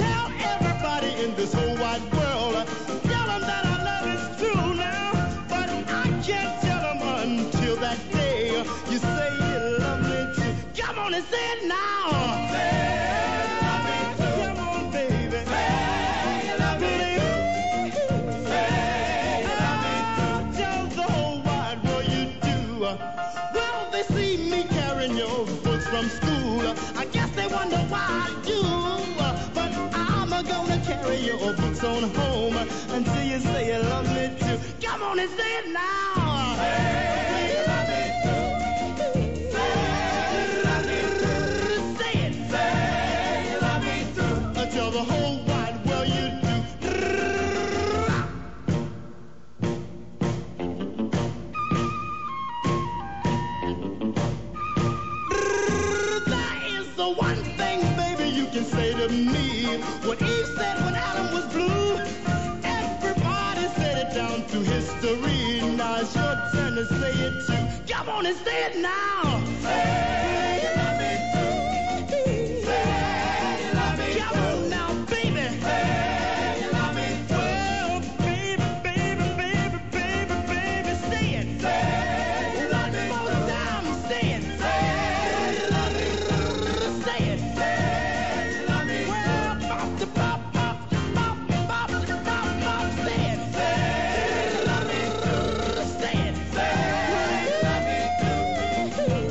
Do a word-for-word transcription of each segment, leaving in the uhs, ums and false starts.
Tell everybody in this whole wide world, tell them that our love is true now. But I can't tell them until that day you say you love me too. Come on and say it now. Say you love me too. Come on, baby. Say you love me too. Say you love me too. Tell the whole wide world you do. Well, they see me carrying your books from school. I guess they wonder why I do. But I'm gonna carry your books on home until you say you love me too. Come on and say it now. Say you love me too. Say you love me too. Say it. Say you love me too. Tell the whole wide world you do. There is the one thing, baby, you can say to me. What Eve said when Adam was blue. Everybody said it down through history. Now it's your turn to say it too. Come on and say it now. Say you love me too. Say you love me too. Come on now, baby. Say you love me too. Well, baby, baby, baby, baby, baby, say it. Say you love me too. One more time, say it. Say you love me too. Say it. Say you love me too. Well, pop the pop, pop, pop, pop, pop, pop, say it. Say you love me too. Say it. Say you love me too.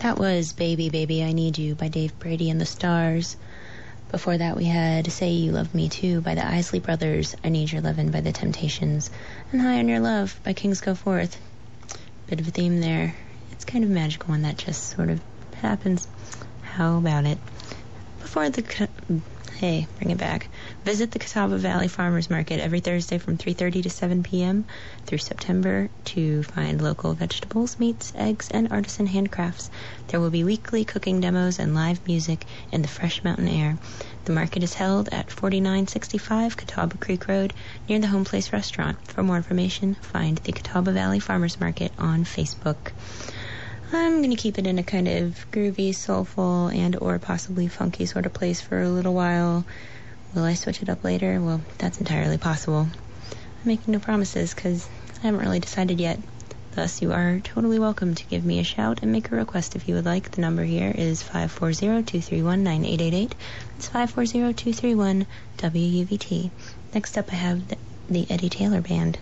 That was Baby, Baby, I Need You by Dave Brady and the Stars. Before that we had Say You Love Me Too by the Isley Brothers, I Need Your Lovin' by the Temptations, and High on Your Love by Kings Go Forth. Bit of a theme there. It's kind of magical when that just sort of happens. How about it? Before the... Hey, bring it back. Visit the Catawba Valley Farmers Market every Thursday from three thirty to seven p.m. through September to find local vegetables, meats, eggs, and artisan handcrafts. There will be weekly cooking demos and live music in the fresh mountain air. The market is held at forty-nine sixty-five Catawba Creek Road near the Home Place Restaurant. For more information, find the Catawba Valley Farmers Market on Facebook. I'm going to keep it in a kind of groovy, soulful, and or possibly funky sort of place for a little while. Will I switch it up later? Well, that's entirely possible. I'm making no promises because I haven't really decided yet. Thus, you are totally welcome to give me a shout and make a request if you would like. The number here is five four zero, two three one, nine eight eight eight. It's five four zero, two three one, W U V T. Next up, I have the, the Eddie Taylor Band.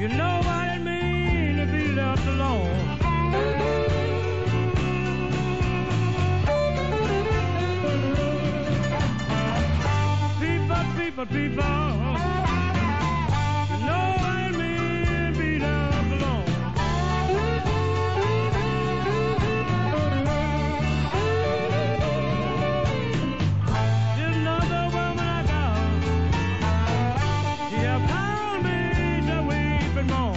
You know what it means to be left alone. People, people, people. You know what it means to be left alone. There's another woman I got. She have called me to weep and mourn.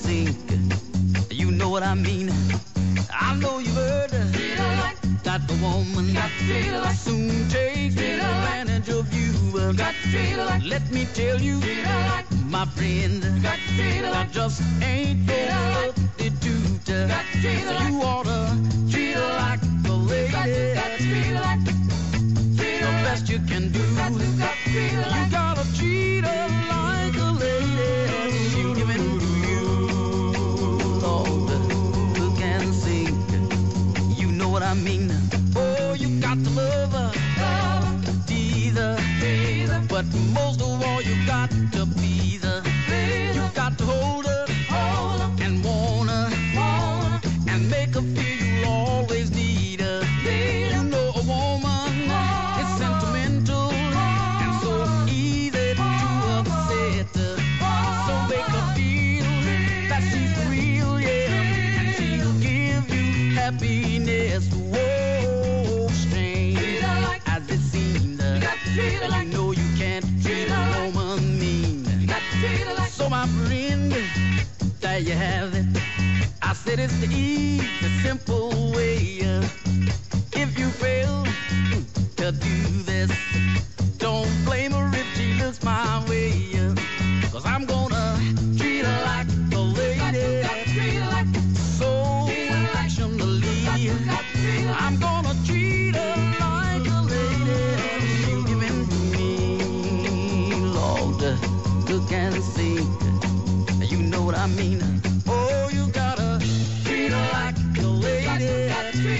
sink. You know what I mean? I know you've heard like that the woman got like soon take advantage of you. Got like, let me tell you, like my friend, got that just ain't no substitute. So you oughta treat her like a lady. The best you can do. You gotta treat her like a lady. She'll give it to you, Lord, look and sing. You know what I mean? Oh, you got to love her, tease her, but most of all you got to please her. You got to hold her and want her and make her feel you always need her. You know a woman is sentimental and so easy to upset her. So make her feel that she's real, yeah, and she'll give you happiness. Whoa, strange as it seems, you know you can't treat a woman mean. So my friend, there you have it. I said it's the easy, simple way. uh, If you fail to do this, don't blame her if she looks my way. uh, Cause I'm gonna treat her like a lady, so affectionately. I'm gonna treat her like a lady. She'll give in to me, Lord, look and see. You know what I mean? Oh, you gotta treat her like a lady.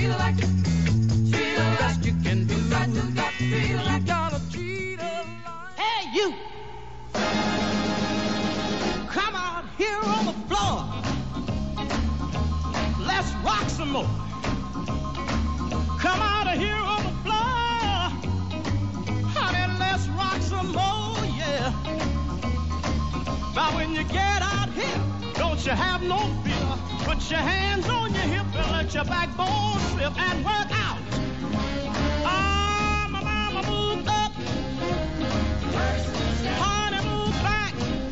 The best you can do. You gotta treat her like... Hey, you! Come out here on the floor. Let's rock some more. Come out here on the floor. Honey, let's rock some more, yeah. Now when you get out here, don't you have no fear. Put your hands on your hip and let your backbone slip and work out. Ah, my mama move up. Honey, move back.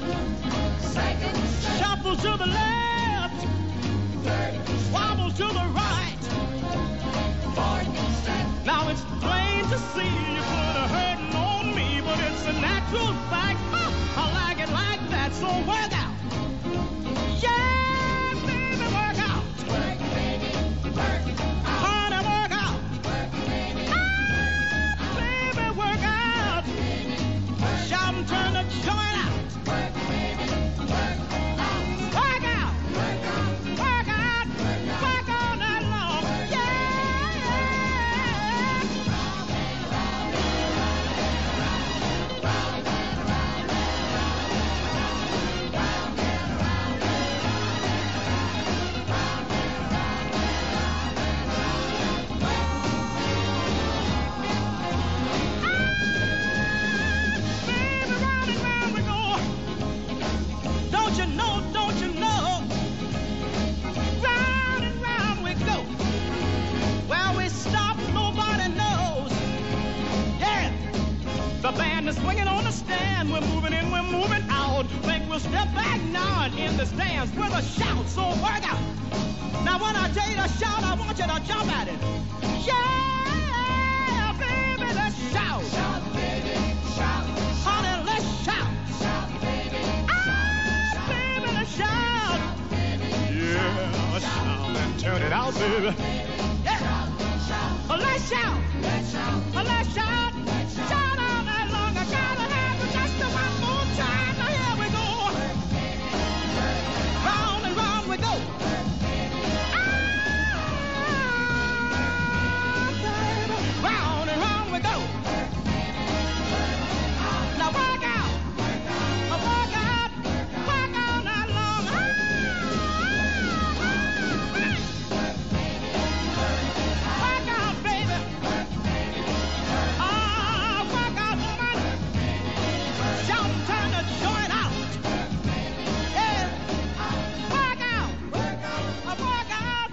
Shuffle to the left. Wobble to the right. Now it's plain to see you put a hurting on me, but it's a natural fact. I like it like that, so work out. Yeah, baby, work out. Work, baby, work. Honey, work out. Work, baby. Ah, baby, work out. Shout and turn the joint out. Work, baby, work. Work out. Work out. Work out. Work all night long. Yeah. Baby, round and round we go. Don't you know, don't you know? Round and round we go. Where we stop, nobody knows. Yeah. The band is swinging on the stand. We're moving in, we're moving out. Think we'll step back now and in the stands with a shout. So work out. Now when I tell you to shout, I want you to jump at it. Yeah, baby, let's shout. Shout, baby, shout. Honey, let's shout. Shout, baby. Ah, baby, let's shout. Yeah, shout and turn it out, baby. Yeah. Oh, let's shout. Let's shout. Oh, let's shout. Shout all night long. I gotta have it just one more time. Now here we go. Round and round we go. Ah, baby. Round and round we go. Now work out. Oh, work out. Work all night long. Ah, work out, baby. Ah, work out, woman. Shout and turn the joint out. Yeah. Work out. Work out. Work out.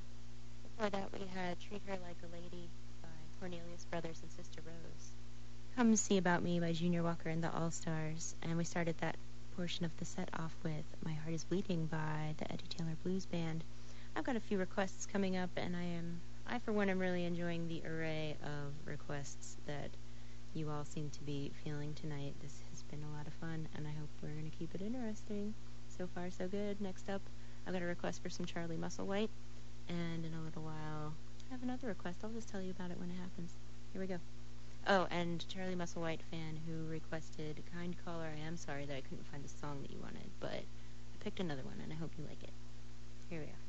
Before that, we had Treat Her Like a Lady by Cornelius Brothers and Sister Rose. Come See About Me by Junior Walker and the All-Stars. And we started that portion of the set off with My Heart is Bleeding by the Eddie Taylor Blues Band. I've got a few requests coming up, and I am, I for one am really enjoying the array of requests that you all seem to be feeling tonight. This has been a lot of fun, and I hope we're going to keep it interesting. So far, so good. Next up, I've got a request for some Charlie Musselwhite, and in a little while, I have another request. I'll just tell you about it when it happens. Here we go. Oh, and Charlie Musselwhite fan who requested Kind Caller, I am sorry that I couldn't find the song that you wanted, but I picked another one, and I hope you like it. Here we are.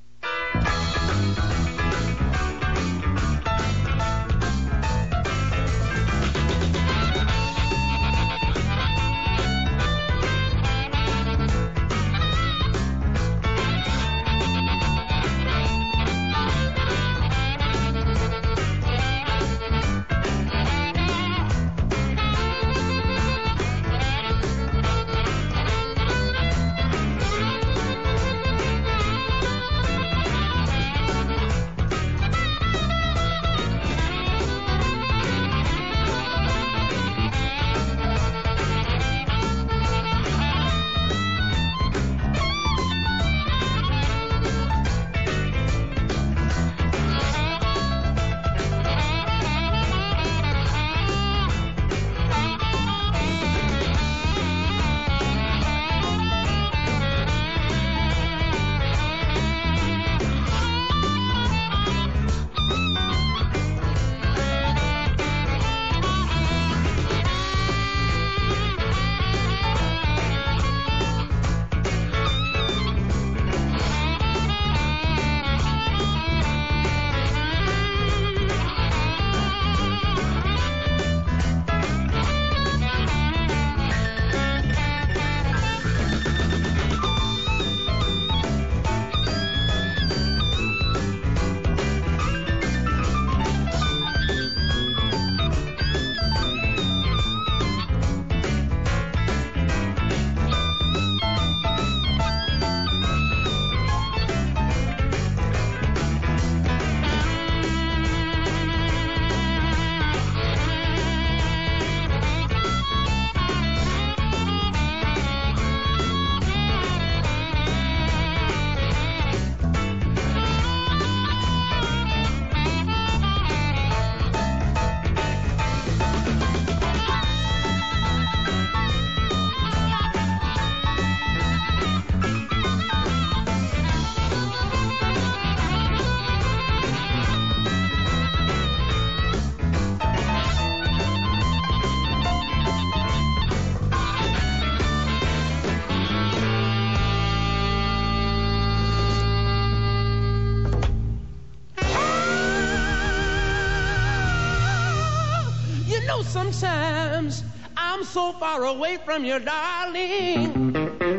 Sometimes I'm so far away from you, darling.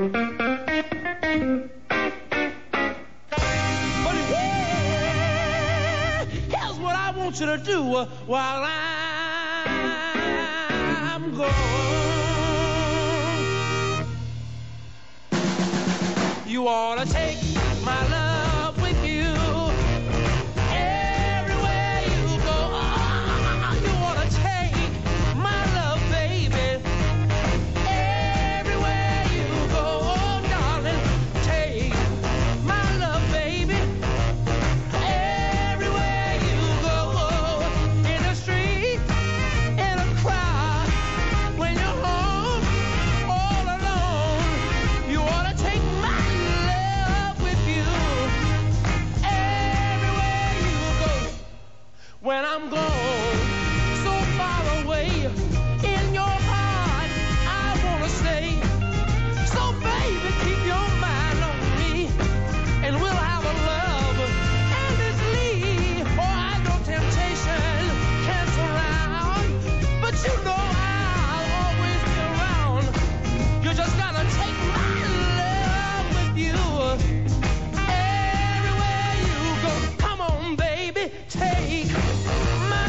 But here, here's what I want you to do while I'm gone. You ought to take my love with you. When I'm gone, so far away, in your heart, I wanna stay. So baby, keep your mind on me, and we'll have a love endlessly. Oh, I know temptation can surround, but you know I'll always be around. You just gotta take my love with you. Everywhere you go, come on, baby, take my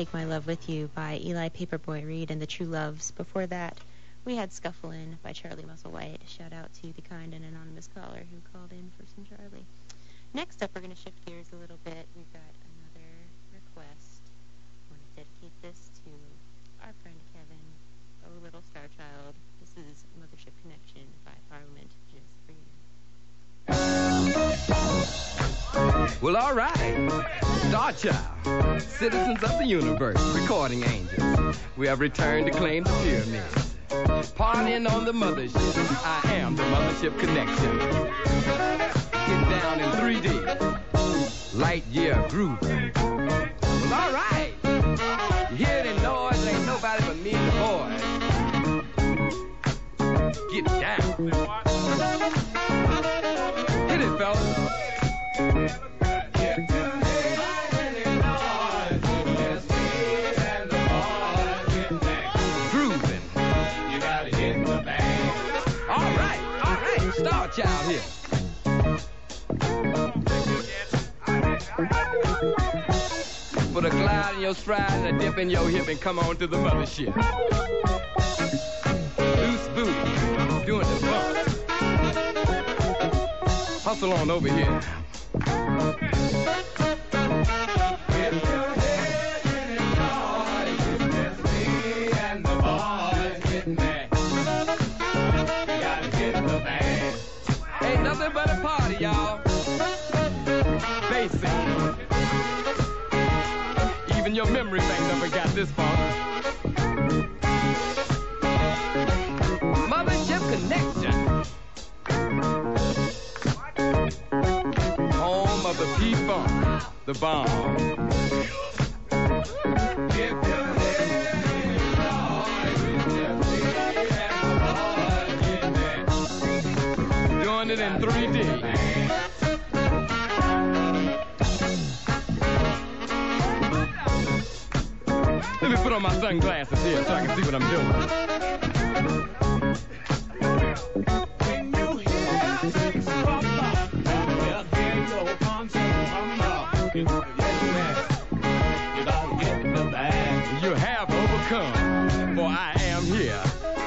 Take My Love With You by Eli Paperboy Reed and the True Loves. Before that, we had Scufflin' by Charlie Musselwhite. Shout out to the kind and anonymous caller who called in for some Charlie. Next up, we're going to shift gears a little bit. We've got another request. I want to dedicate this to our friend Kevin, oh little star child. This is Mothership Connection by Parliament, just for you. Well, all right. Star Child, citizens of the universe, recording angels. We have returned to claim the pyramids. Partying on the mothership. I am the Mothership Connection. Getting down in three D. Light year grooving. Well, all right. You hear the noise? Ain't nobody but me and the boys. Get down. Hit it, fellas. Star Child here. Put a glide in your stride and a dip in your hip and come on to the mothership. Loose booty, doing the bump. Hustle on over here. Nothing but a party, y'all. Basic. Even your memory bank never got this far. Mothership Connection. Home of the P-Funk, the bomb. It in three D. Let me put on my sunglasses here so I can see what I'm doing. When you hear things from the you have overcome, for I am here.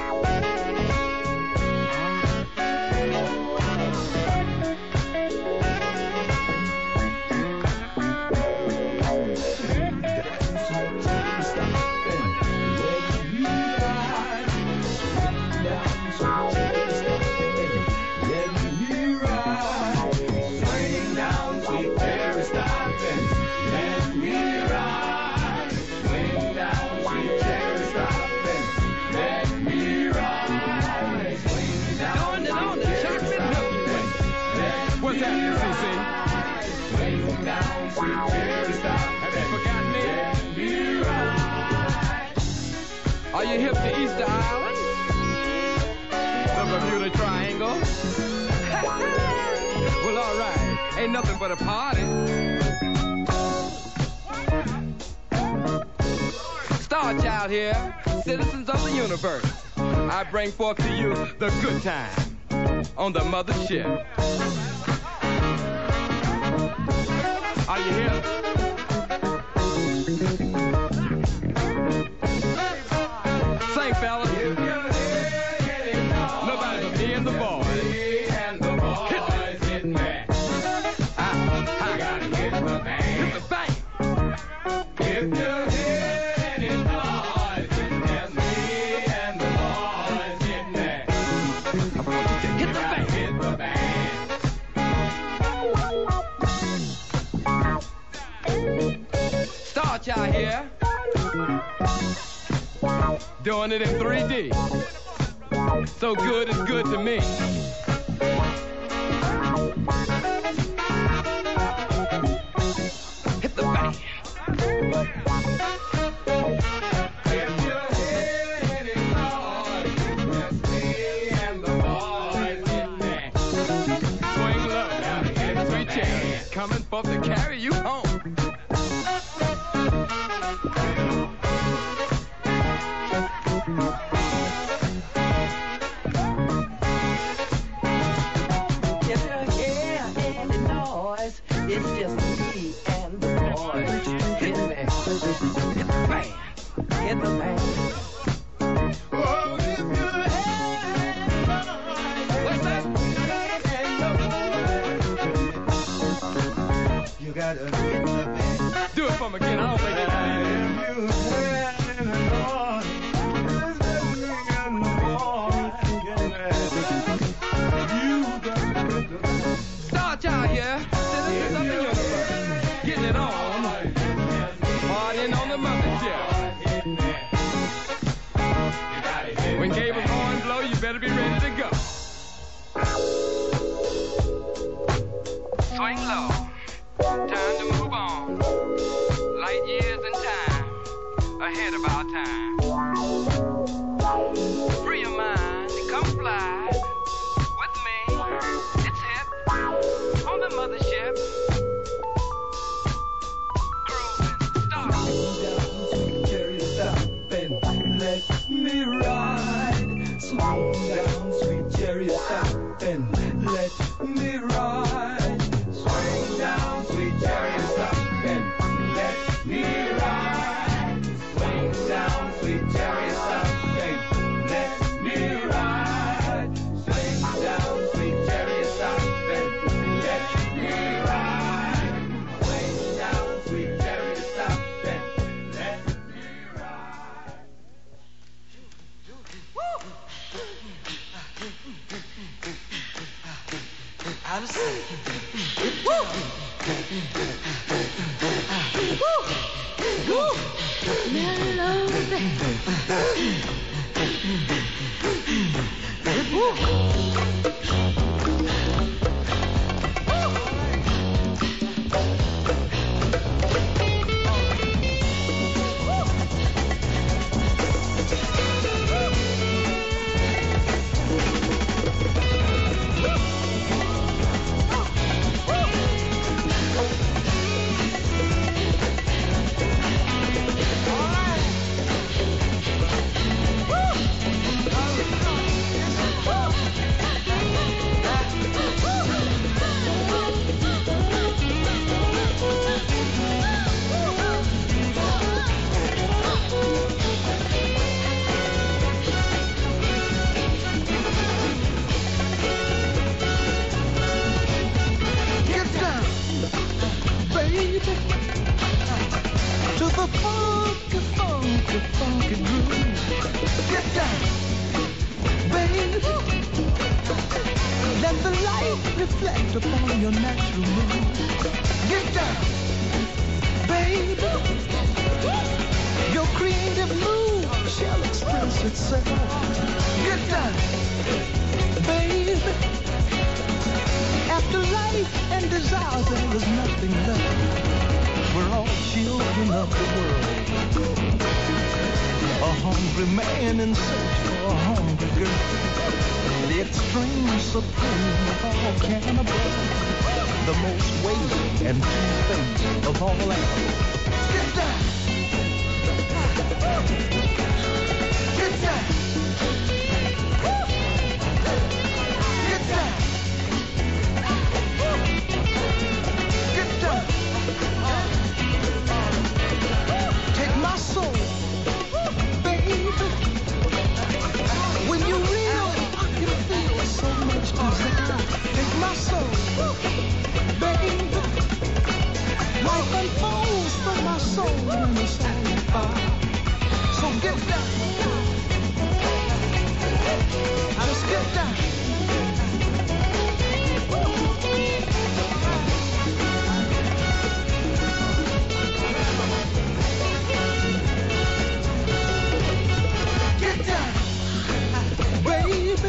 What's happening, C C? Have you forgotten me? Are you hip to Easter Island? The Bermuda Triangle? Well, all right. Ain't nothing but a party. Star Child here, citizens of the universe. I bring forth to you the good time on the mothership. Are you here? Sing, fellas. Nobody but me and the boys. And the boys hit me. I, I gotta hit the bang. Hit the bang. If you hear any noise, it's me and the boys hit me. I want you to hit the bang. Hit the bang. Star Child here, doing it in three D. So good, it's good to me. Hit the bang. If you hear any noise, it's me and the boys hit me. Swing low, gotta get three chairs coming forth to carry you home. It's just me and the boys. Hit me. Do it for me again. I don't think they can Star Child here, citizens of the universe, getting it on, partying on the mothership. When Gable's horn blow, you better be ready to go. Swing low, time to move on. Light years in time, ahead of our time. Free your mind and come fly with me. It's hip on the mothership. Cruising, start. Cherry, stop and let me ride. Slow down, sweet cherry, stop and let me ride. Swing down, sweet cherry, stop and let me ride. Swing down, sweet cherry, stop and let me ride. Swing down, sweet cherry, stop and let me ride. Swing down, sweet cherry, stop and let me ride. Out of sight. Woo! Woo! Woo! reflect upon your natural mood. Get down, baby. Your creative mood shall express itself. Get down, baby. After life and desire, there is nothing left. We're all children of the world. A hungry man in search for a hungry girl. The extreme supreme of all cannibals. The most weighty and two-faced of all animals. Get down! Get down! Get down! Get down! Take my soul, baby. When you really you feel so much desire. Take my soul, baby. Life unfolds from my soul in a song of fire. So get down. Just get down. Get down, baby.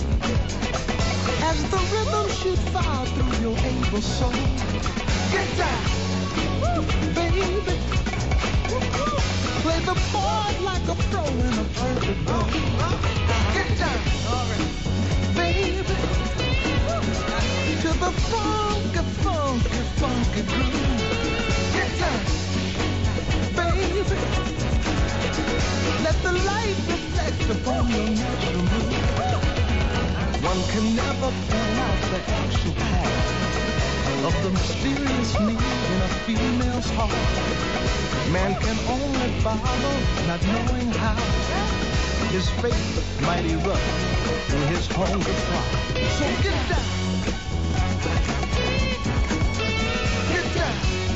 As the rhythm shoot fire through your able soul. Get down, baby. Play the part like a pro in a perfect ball. Get down, baby. To the funky, funky, funky groove. Get down, baby. Let the light reflect upon your natural mood. One can never point out the actual path of the mysterious need in a female's heart. Man can only follow, not knowing how. His fate might erupt through his hunger cry. So get down. Get down.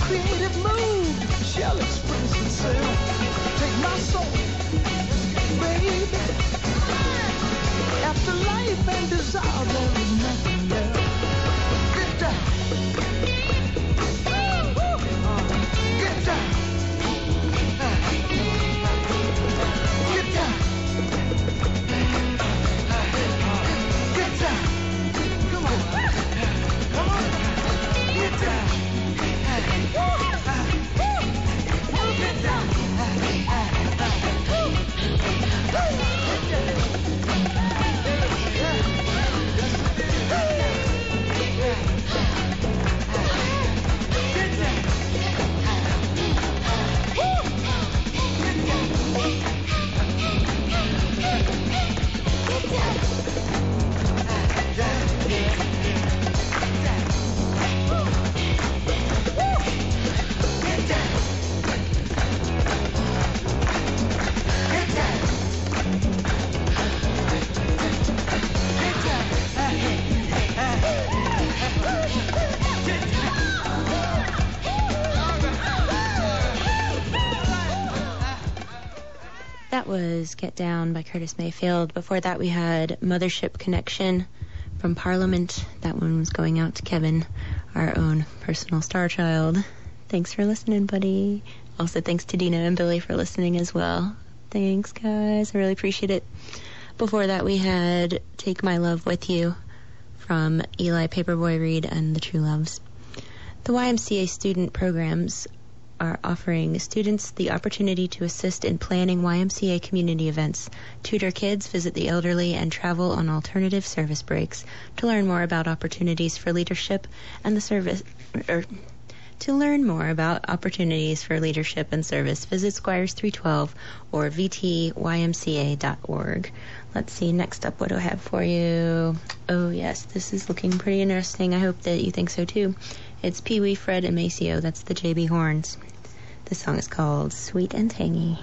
creative mood shall express itself. Take my soul, baby. After life and desire, there is nothing else. Get down. Get down. Get down. Get down. Come on. Come on. Get down. Get down. That was Get Down by Curtis Mayfield. Before that, we had Mothership Connection from Parliament. That one was going out to Kevin, our own personal star child. Thanks for listening, buddy. Also, thanks to Dina and Billy for listening as well. Thanks, guys. I really appreciate it. Before that, we had Take My Love With You from Eli Paperboy Reed and the True Loves. The Y M C A student programs are offering students the opportunity to assist in planning Y M C A community events, tutor kids, visit the elderly, and travel on alternative service breaks. To learn more about opportunities for leadership and the service, or to learn more about opportunities for leadership and service, visit Squires three twelve or v t y m c a dot org. Let's see, next up, what do I have for you? Oh, yes, this is looking pretty interesting. I hope that you think so, too. It's Pee Wee, Fred, and Maceo. That's the J B Horns. This song is called Sweet and Tangy.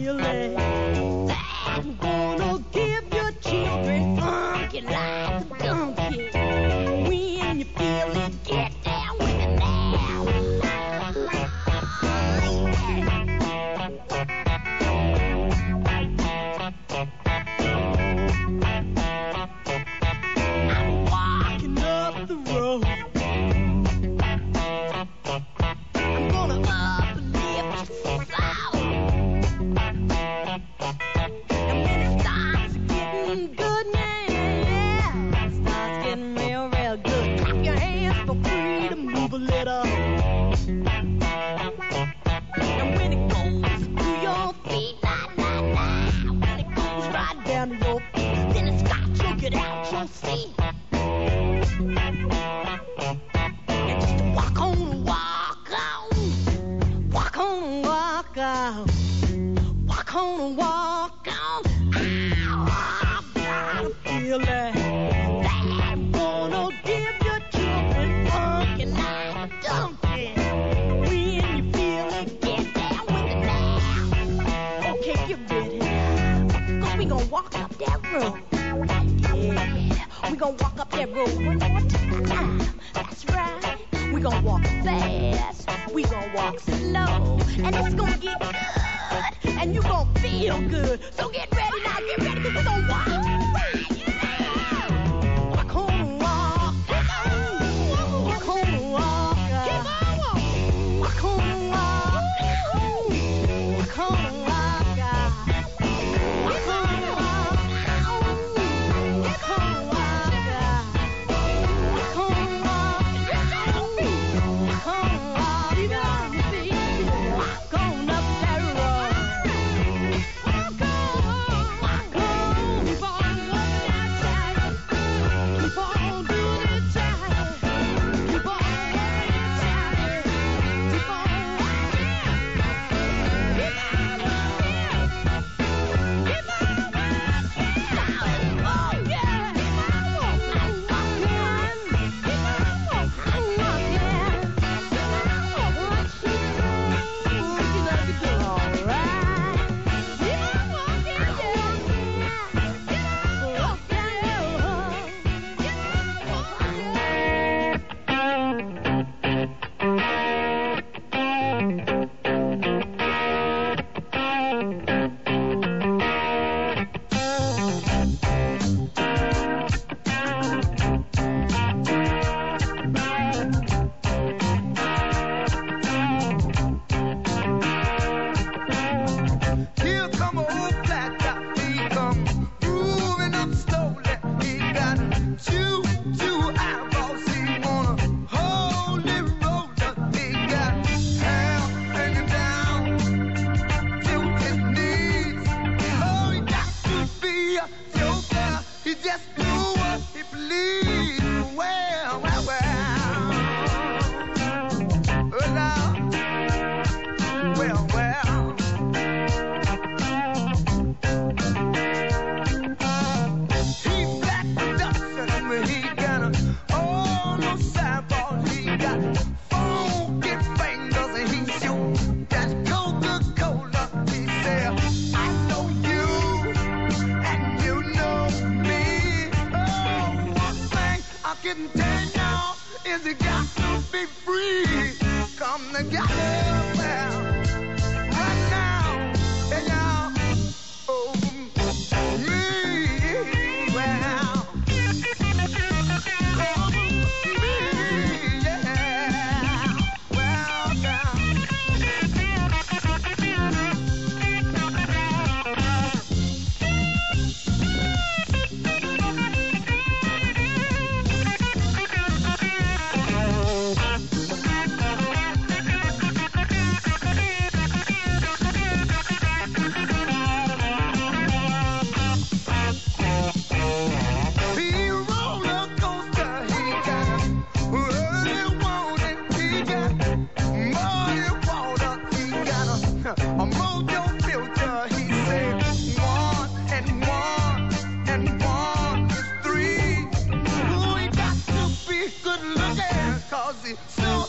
feeling that I'm gonna give your children funky like a donkey. When you feel it, get down with it now. I'm walking up the road. I'm gonna uplift your soul. And when it starts getting good, yeah, it starts getting real, real good. Clap your hands for freedom, move a little. And when it goes to your feet, la la la. When it goes right down to your feet, then it stops, you'll get out your seat. And just walk on, walk on, walk on, walk on, walk on, walk on. Ow, I've got a feeling that I'm gonna give your children funky like a donkey. When you feel it, get down with it now. Okay, get ready, 'cause we gon' walk up that road. Yeah, we gon' walk up that road one more time. That's right. We gon' walk fast, we gon' walk slow, and it's gon' get good, and you gon' feel good. So get ready now, get ready, 'cause we gon' walk right now. Walk on, walk, walk on, walk, keep on walking. Walk on, walk, walk on, walk, walk on, walk, walk on, walk, walk on, walk.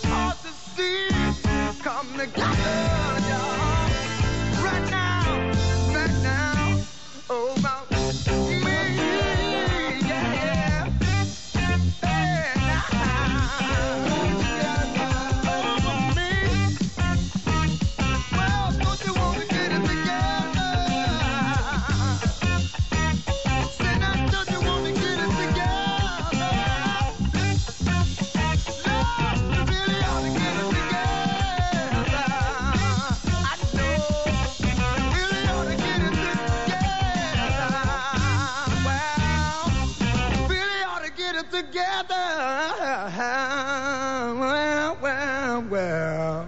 Come together, y'all, right now. well, well, well.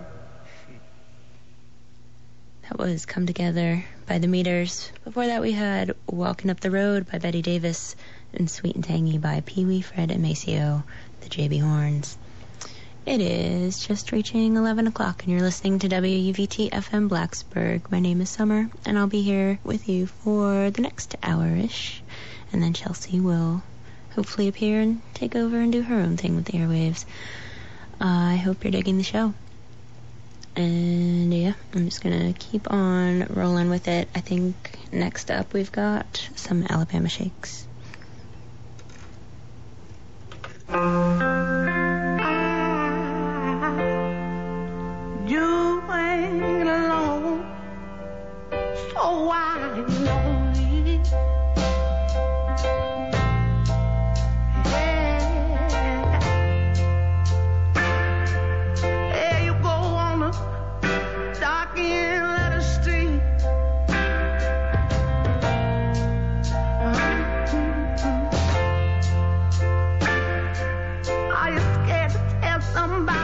That was Come Together by The Meters. Before that we had Walking Up the Road by Betty Davis and Sweet and Tangy by Pee Wee, Fred, and Maceo, the J B Horns. It is just reaching eleven o'clock and you're listening to W U V T F M Blacksburg. My name is Summer and I'll be here with you for the next hour-ish. And then Chelsea will hopefully appear and take over and do her own thing with the airwaves. Uh, I hope you're digging the show. And yeah, I'm just gonna keep on rolling with it. I think next up we've got some Alabama Shakes. You ain't alone, so why you lonely? Yeah. There you go on a dark end letter street. Are you scared to tell somebody?